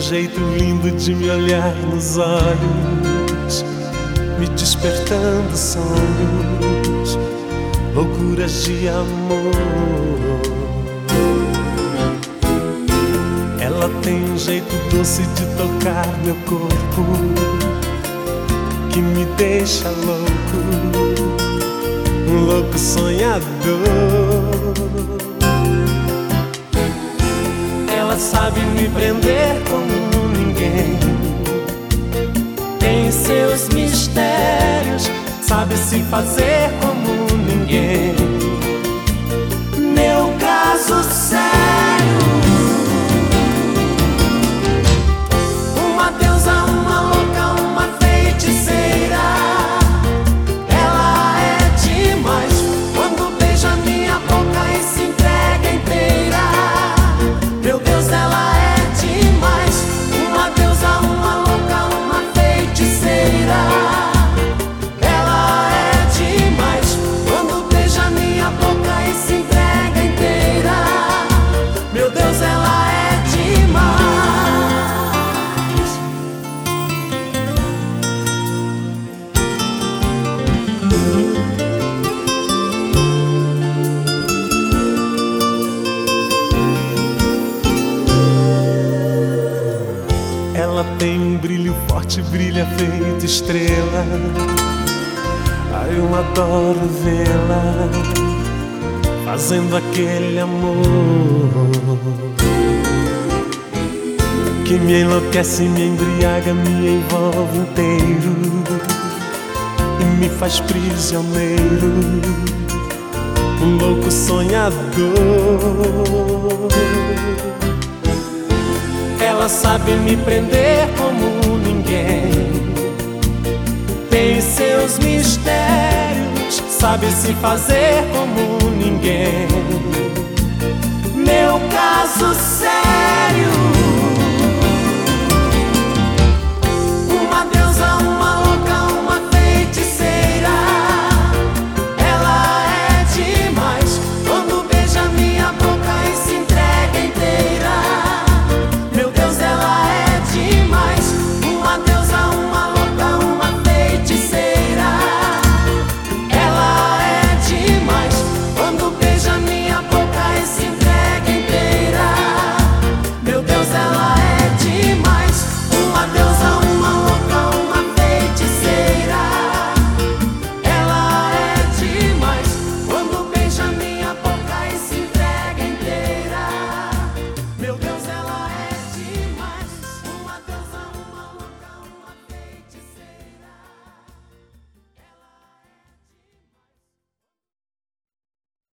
jeito lindo de me olhar nos olhos, me despertando sonhos, loucuras de amor. Ela tem um jeito doce de tocar meu corpo, que me deixa louco, um louco sonhador. Ela sabe me prender como ninguém, tem seus mistérios, sabe se fazer como ninguém. Meu caso sério, uma deusa, uma louca, uma feiticeira. Ela é demais quando beija minha boca e se entrega inteira. Meu Deus, ela é demais, uma deusa, uma louca, uma feiticeira. Ela é demais quando beija minha boca e se entrega inteira. Meu Deus, ela é demais. Ela tem um brilho forte, brilha feito estrela. Ai, eu adoro vê-la fazendo aquele amor que me enlouquece, me embriaga, me envolve inteiro e me faz prisioneiro, um louco sonhador. Ela sabe me prender como ninguém, tem seus mistérios, sabe se fazer como ninguém. Meu caso sério,